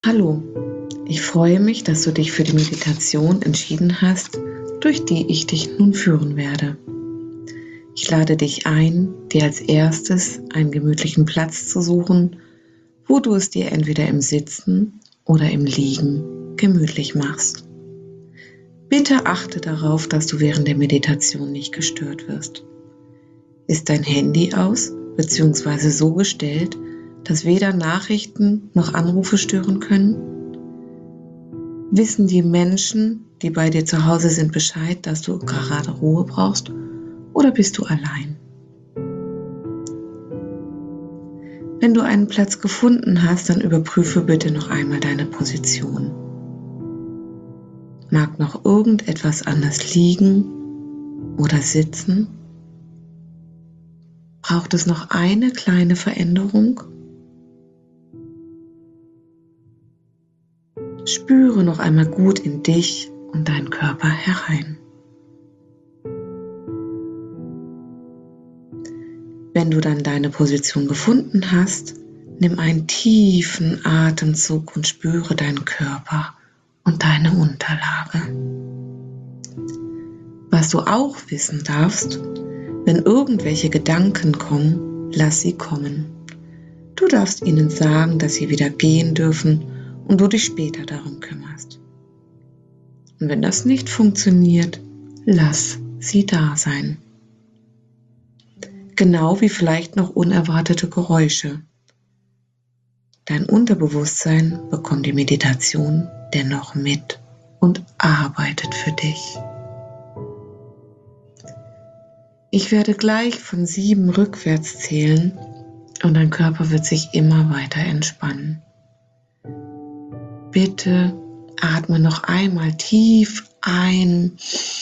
Hallo, ich freue mich, dass du dich für die Meditation entschieden hast, durch die ich dich nun führen werde. Ich lade dich ein, dir als erstes einen gemütlichen Platz zu suchen, wo du es dir entweder im Sitzen oder im Liegen gemütlich machst. Bitte achte darauf, dass du während der Meditation nicht gestört wirst. Ist dein Handy aus bzw. so gestellt, dass weder Nachrichten noch Anrufe stören können? Wissen die Menschen, die bei dir zu Hause sind, Bescheid, dass du gerade Ruhe brauchst, oder bist du allein? Wenn du einen Platz gefunden hast, dann überprüfe bitte noch einmal deine Position. Mag noch irgendetwas anders liegen oder sitzen? Braucht es noch eine kleine Veränderung? Spüre noch einmal gut in dich und deinen Körper herein. Wenn du dann deine Position gefunden hast, nimm einen tiefen Atemzug und spüre deinen Körper und deine Unterlage. Was du auch wissen darfst, wenn irgendwelche Gedanken kommen, lass sie kommen. Du darfst ihnen sagen, dass sie wieder gehen dürfen und du dich später darum kümmerst. Und wenn das nicht funktioniert, lass sie da sein. Genau wie vielleicht noch unerwartete Geräusche. Dein Unterbewusstsein bekommt die Meditation dennoch mit und arbeitet für dich. Ich werde gleich von 7 rückwärts zählen und dein Körper wird sich immer weiter entspannen. Bitte atme noch einmal tief ein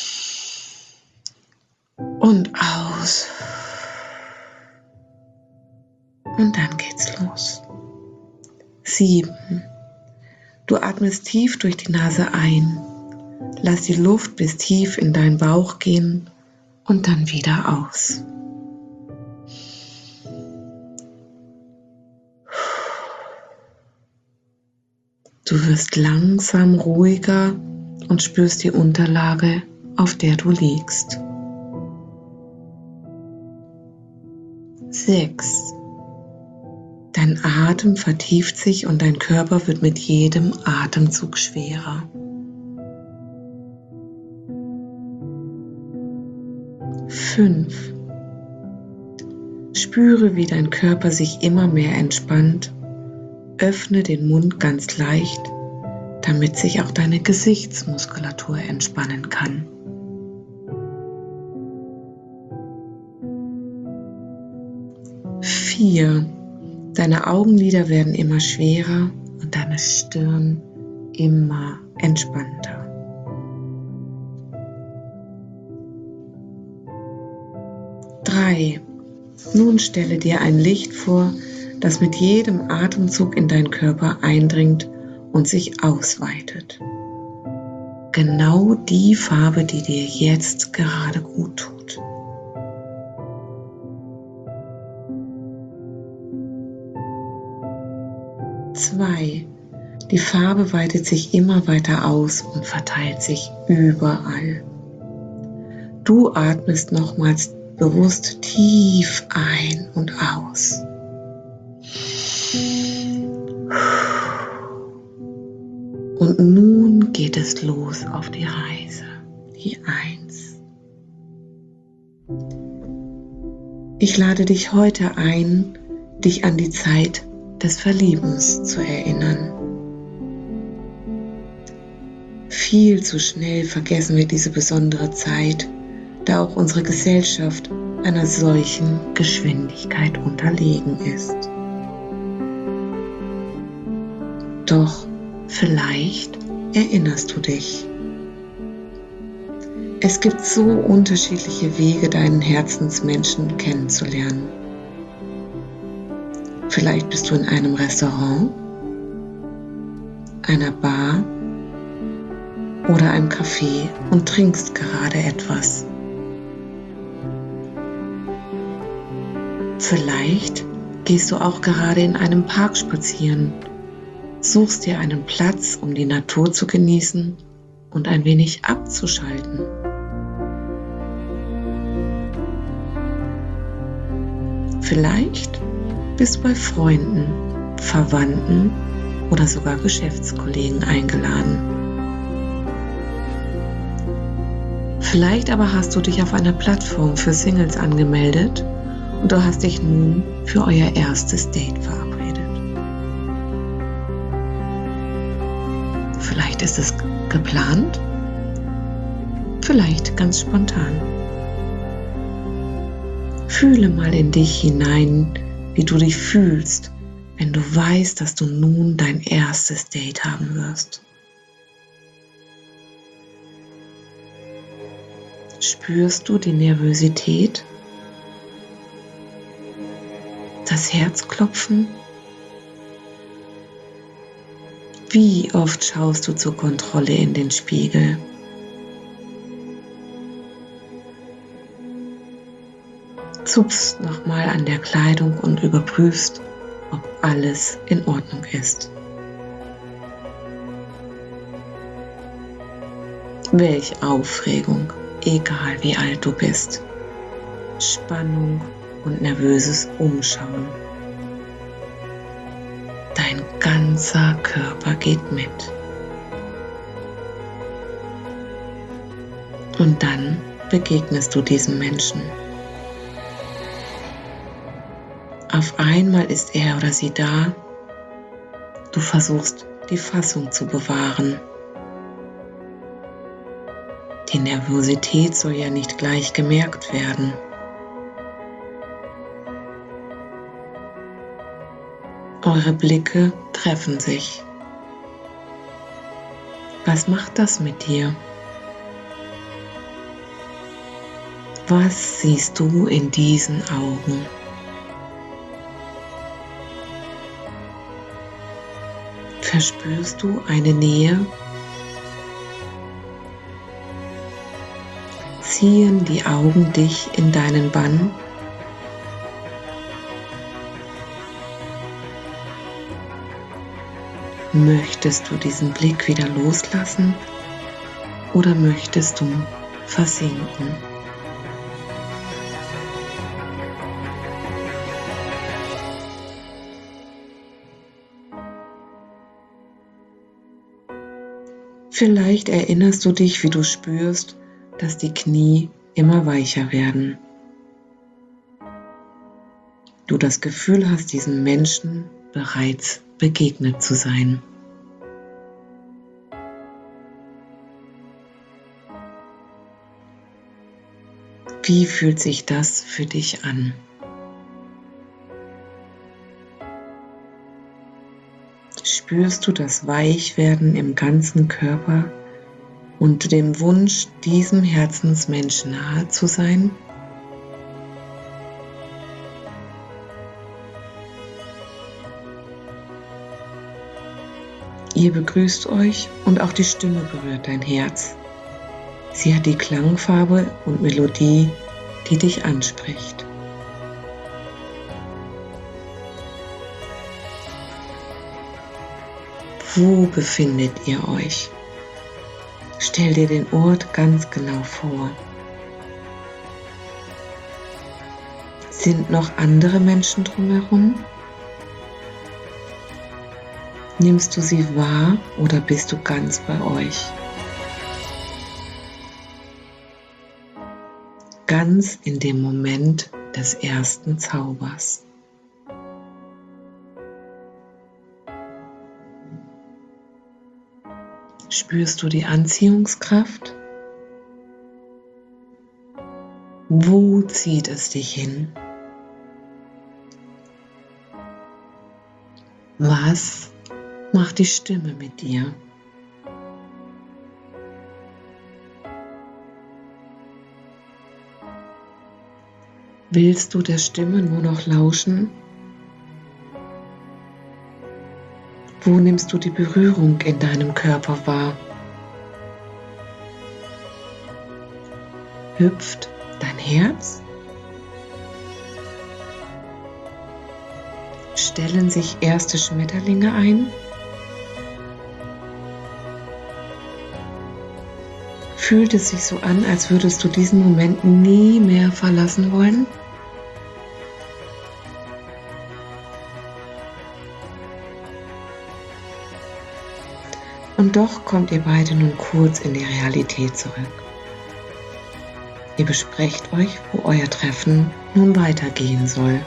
und aus. Und dann geht's los. 7. Du atmest tief durch die Nase ein. Lass die Luft bis tief in deinen Bauch gehen und dann wieder aus. Du wirst langsam ruhiger und spürst die Unterlage, auf der du liegst. 6. Dein Atem vertieft sich und dein Körper wird mit jedem Atemzug schwerer. 5. Spüre, wie dein Körper sich immer mehr entspannt. Öffne den Mund ganz leicht, damit sich auch deine Gesichtsmuskulatur entspannen kann. 4. Deine Augenlider werden immer schwerer und deine Stirn immer entspannter. 3. Nun stelle dir ein Licht vor, das mit jedem Atemzug in deinen Körper eindringt und sich ausweitet. Genau die Farbe, die dir jetzt gerade gut tut. 2. Die Farbe weitet sich immer weiter aus und verteilt sich überall. Du atmest nochmals bewusst tief ein und aus. Und nun geht es los auf die Reise, die 1. Ich lade dich heute ein, dich an die Zeit des Verliebens zu erinnern. Viel zu schnell vergessen wir diese besondere Zeit, da auch unsere Gesellschaft einer solchen Geschwindigkeit unterlegen ist. Doch vielleicht erinnerst du dich. Es gibt so unterschiedliche Wege, deinen Herzensmenschen kennenzulernen. Vielleicht bist du in einem Restaurant, einer Bar oder einem Café und trinkst gerade etwas. Vielleicht gehst du auch gerade in einem Park spazieren Suchst dir einen Platz, um die Natur zu genießen und ein wenig abzuschalten. Vielleicht bist du bei Freunden, Verwandten oder sogar Geschäftskollegen eingeladen. Vielleicht aber hast du dich auf einer Plattform für Singles angemeldet und du hast dich nun für euer erstes Date verabredet. Vielleicht ist es geplant, vielleicht ganz spontan. Fühle mal in dich hinein, wie du dich fühlst, wenn du weißt, dass du nun dein erstes Date haben wirst. Spürst du die Nervosität? Das Herzklopfen? Wie oft schaust du zur Kontrolle in den Spiegel? Zupfst nochmal an der Kleidung und überprüfst, ob alles in Ordnung ist. Welch Aufregung, egal wie alt du bist. Spannung und nervöses Umschauen. Dein ganzer Körper geht mit. Und dann begegnest du diesem Menschen. Auf einmal ist er oder sie da. Du versuchst, die Fassung zu bewahren. Die Nervosität soll ja nicht gleich gemerkt werden. Eure Blicke treffen sich. Was macht das mit dir? Was siehst du in diesen Augen? Verspürst du eine Nähe? Ziehen die Augen dich in deinen Bann? Möchtest du diesen Blick wieder loslassen oder möchtest du versinken? Vielleicht erinnerst du dich, wie du spürst, dass die Knie immer weicher werden. Du das Gefühl hast, diesem Menschen bereits begegnet zu sein. Wie fühlt sich das für dich an? Spürst du das Weichwerden im ganzen Körper und den Wunsch, diesem Herzensmenschen nahe zu sein? Ihr begrüßt euch und auch die Stimme berührt dein Herz. Sie hat die Klangfarbe und Melodie, die dich anspricht. Wo befindet ihr euch? Stell dir den Ort ganz genau vor. Sind noch andere Menschen drumherum? Nimmst du sie wahr oder bist du ganz bei euch? Ganz in dem Moment des ersten Zaubers. Spürst du die Anziehungskraft? Wo zieht es dich hin? Was macht die Stimme mit dir? Willst du der Stimme nur noch lauschen? Wo nimmst du die Berührung in deinem Körper wahr? Hüpft dein Herz? Stellen sich erste Schmetterlinge ein? Fühlt es sich so an, als würdest du diesen Moment nie mehr verlassen wollen? Und doch kommt ihr beide nun kurz in die Realität zurück. Ihr besprecht euch, wo euer Treffen nun weitergehen soll.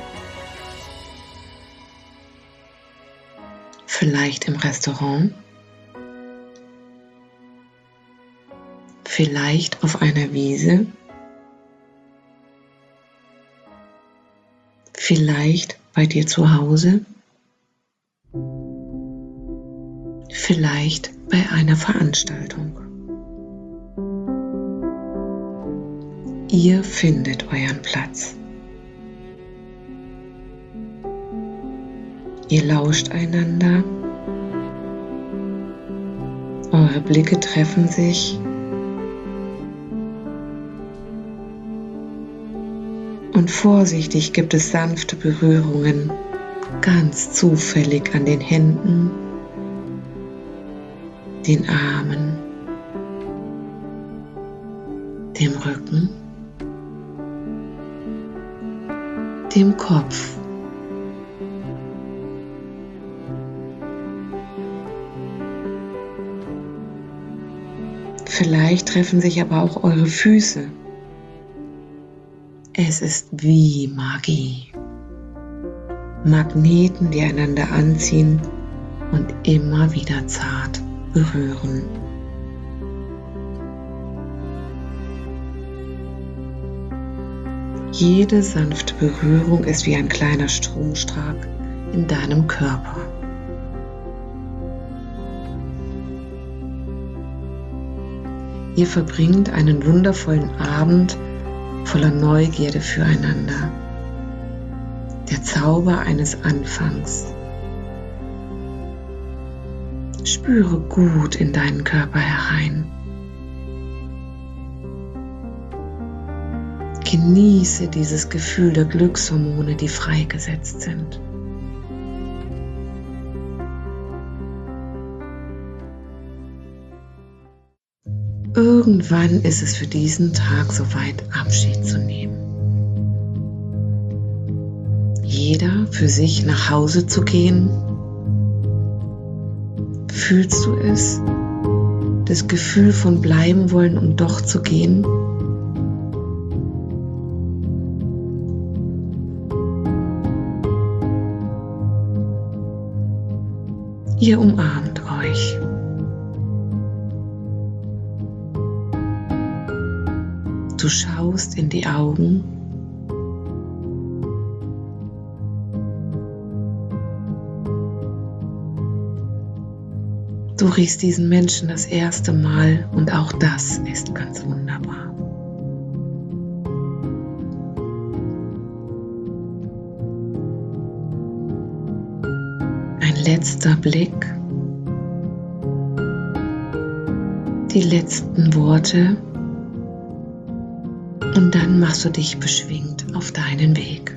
Vielleicht im Restaurant? Vielleicht auf einer Wiese? Vielleicht bei dir zu Hause? Vielleicht bei einer Veranstaltung. Ihr findet euren Platz. Ihr lauscht einander. Eure Blicke treffen sich. Und vorsichtig gibt es sanfte Berührungen, ganz zufällig an den Händen, den Armen, dem Rücken, dem Kopf. Vielleicht treffen sich aber auch eure Füße. Es ist wie Magie. Magneten, die einander anziehen und immer wieder zart berühren. Jede sanfte Berührung ist wie ein kleiner Stromschlag in deinem Körper. Ihr verbringt einen wundervollen Abend voller Neugierde füreinander. Der Zauber eines Anfangs. Spüre gut in deinen Körper herein. Genieße dieses Gefühl der Glückshormone, die freigesetzt sind. Irgendwann ist es für diesen Tag soweit, Abschied zu nehmen. Jeder für sich nach Hause zu gehen. Fühlst du es? Das Gefühl von bleiben wollen und doch zu gehen? Ihr umarmt euch. Du schaust in die Augen. Du riechst diesen Menschen das erste Mal und auch das ist ganz wunderbar. Ein letzter Blick. Die letzten Worte. Und dann machst du dich beschwingt auf deinen Weg.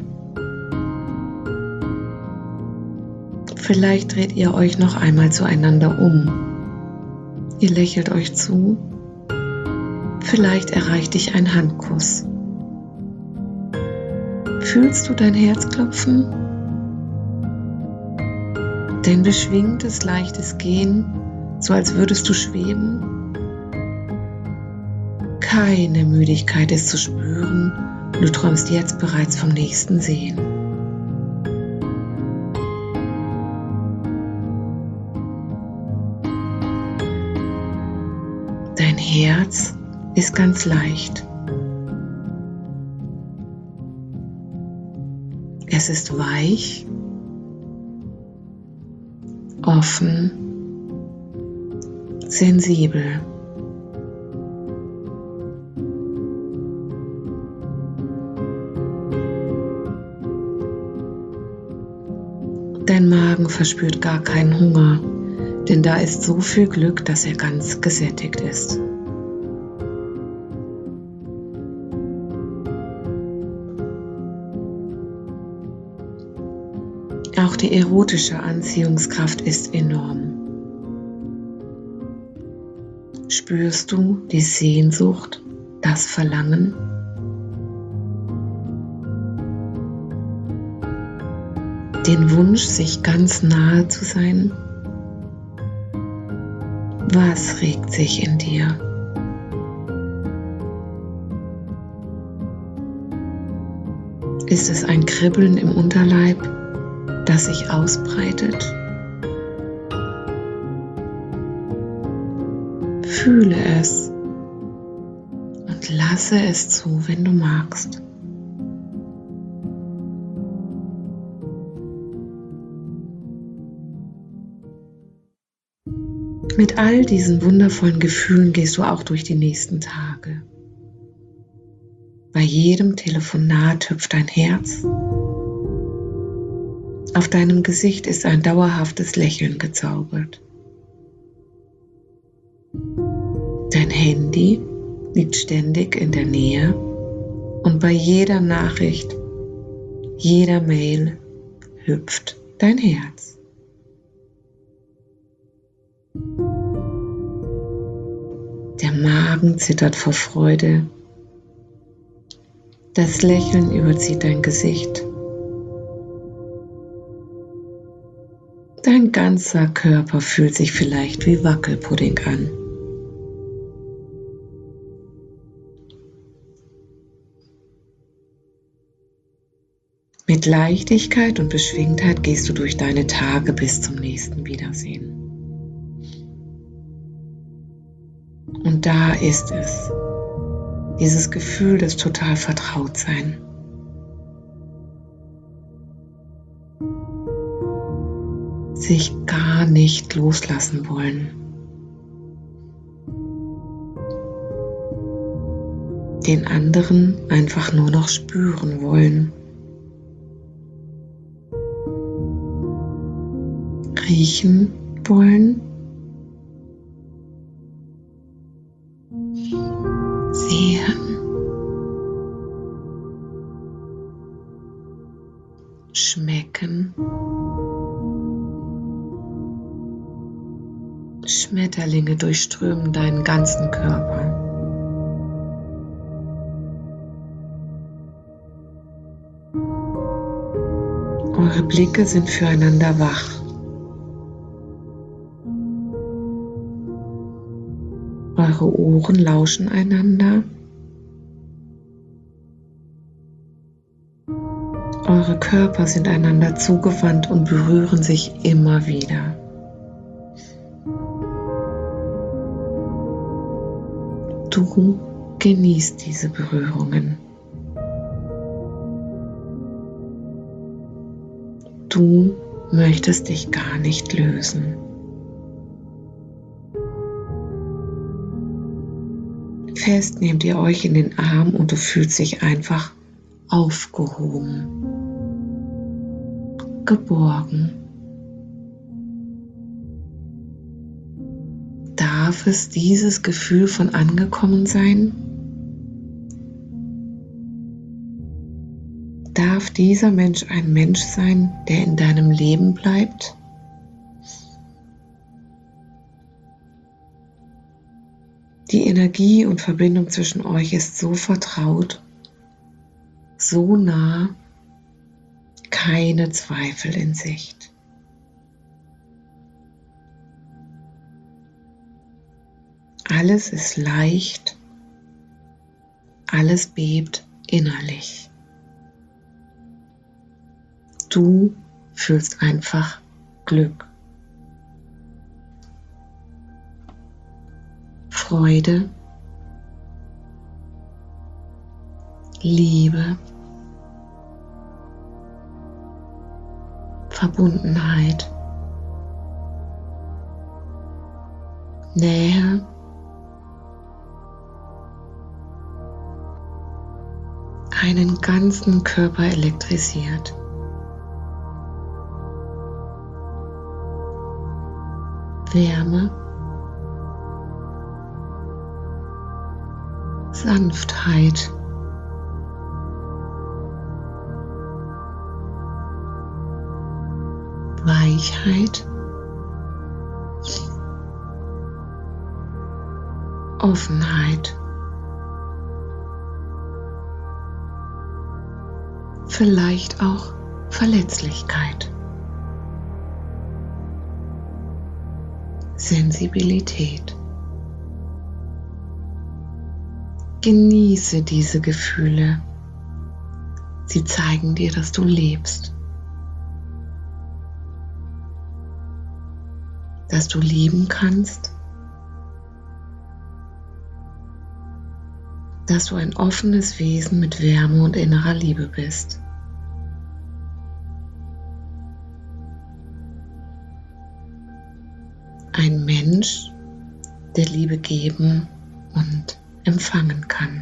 Vielleicht dreht ihr euch noch einmal zueinander um. Ihr lächelt euch zu. Vielleicht erreicht dich ein Handkuss. Fühlst du dein Herz klopfen? Dein beschwingtes, leichtes Gehen, so als würdest du schweben? Keine Müdigkeit ist zu spüren, du träumst jetzt bereits vom nächsten Sehen. Dein Herz ist ganz leicht. Es ist weich, offen, sensibel. Dein Magen verspürt gar keinen Hunger, denn da ist so viel Glück, dass er ganz gesättigt ist. Auch die erotische Anziehungskraft ist enorm. Spürst du die Sehnsucht, das Verlangen? Den Wunsch, sich ganz nahe zu sein? Was regt sich in dir? Ist es ein Kribbeln im Unterleib, das sich ausbreitet? Fühle es und lasse es zu, wenn du magst. Mit all diesen wundervollen Gefühlen gehst du auch durch die nächsten Tage. Bei jedem Telefonat hüpft dein Herz. Auf deinem Gesicht ist ein dauerhaftes Lächeln gezaubert. Dein Handy liegt ständig in der Nähe und bei jeder Nachricht, jeder Mail hüpft dein Herz. Der Magen zittert vor Freude. Das Lächeln überzieht dein Gesicht. Dein ganzer Körper fühlt sich vielleicht wie Wackelpudding an. Mit Leichtigkeit und Beschwingtheit gehst du durch deine Tage bis zum nächsten Wiedersehen. Und da ist es, dieses Gefühl des total Vertrautsein. Sich gar nicht loslassen wollen. Den anderen einfach nur noch spüren wollen. Riechen wollen. Sehen. Schmecken. Schmetterlinge durchströmen deinen ganzen Körper. Eure Blicke sind füreinander wach. Eure Ohren lauschen einander. Eure Körper sind einander zugewandt und berühren sich immer wieder. Du genießt diese Berührungen. Du möchtest dich gar nicht lösen. Fest nehmt ihr euch in den Arm und du fühlst dich einfach aufgehoben, geborgen. Darf es dieses Gefühl von angekommen sein? Darf dieser Mensch ein Mensch sein, der in deinem Leben bleibt? Die Energie und Verbindung zwischen euch ist so vertraut, so nah, keine Zweifel in Sicht. Alles ist leicht, alles bebt innerlich. Du fühlst einfach Glück, Freude, Liebe, Verbundenheit, Nähe, einen ganzen Körper elektrisiert. Wärme, Sanftheit, Weichheit, Offenheit, vielleicht auch Verletzlichkeit, Sensibilität. Genieße diese Gefühle. Sie zeigen dir, dass du lebst, dass du lieben kannst, dass du ein offenes Wesen mit Wärme und innerer Liebe bist. Ein Mensch, der Liebe geben und empfangen kann.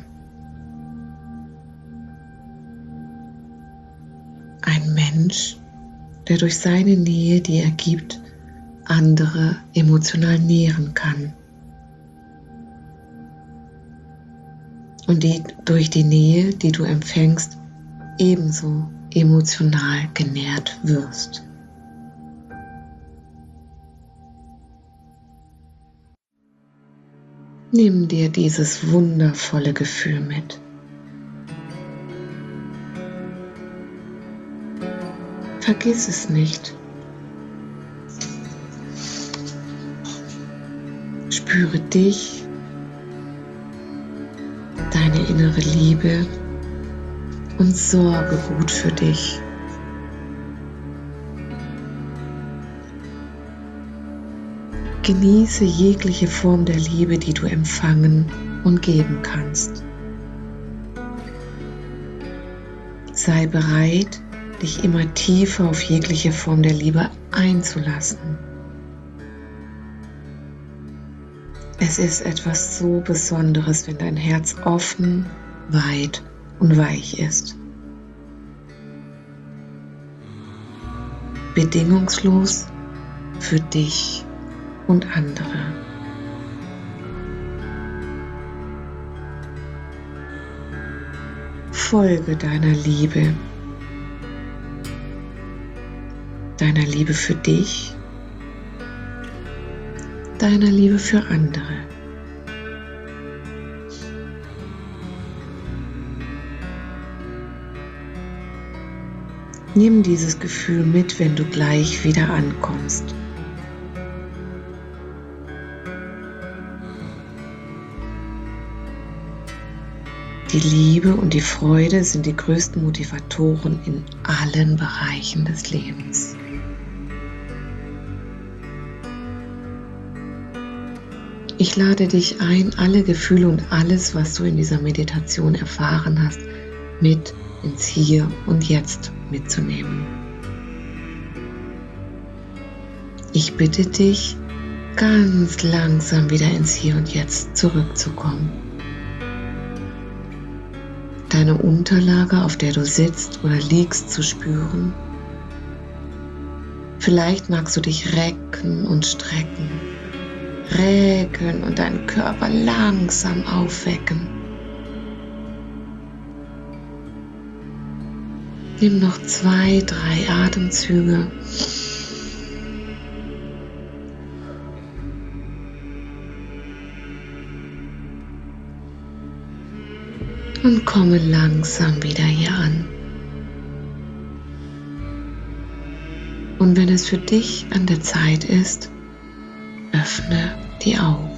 Ein Mensch, der durch seine Nähe, die er gibt, andere emotional nähren kann. Und die durch die Nähe, die du empfängst, ebenso emotional genährt wirst. Nimm dir dieses wundervolle Gefühl mit. Vergiss es nicht. Spüre dich, deine innere Liebe und sorge gut für dich. Genieße jegliche Form der Liebe, die du empfangen und geben kannst. Sei bereit, dich immer tiefer auf jegliche Form der Liebe einzulassen. Es ist etwas so Besonderes, wenn dein Herz offen, weit und weich ist. Bedingungslos für dich und andere. Folge deiner Liebe für dich, deiner Liebe für andere. Nimm dieses Gefühl mit, wenn du gleich wieder ankommst. Die Liebe und die Freude sind die größten Motivatoren in allen Bereichen des Lebens. Ich lade dich ein, alle Gefühle und alles, was du in dieser Meditation erfahren hast, mit ins Hier und Jetzt mitzunehmen. Ich bitte dich, ganz langsam wieder ins Hier und Jetzt zurückzukommen. Deine Unterlage, auf der du sitzt oder liegst, zu spüren. Vielleicht magst du dich recken und strecken. Recken und deinen Körper langsam aufwecken. Nimm noch 2, 3 Atemzüge. Und komme langsam wieder hier an. Und wenn es für dich an der Zeit ist, öffne die Augen.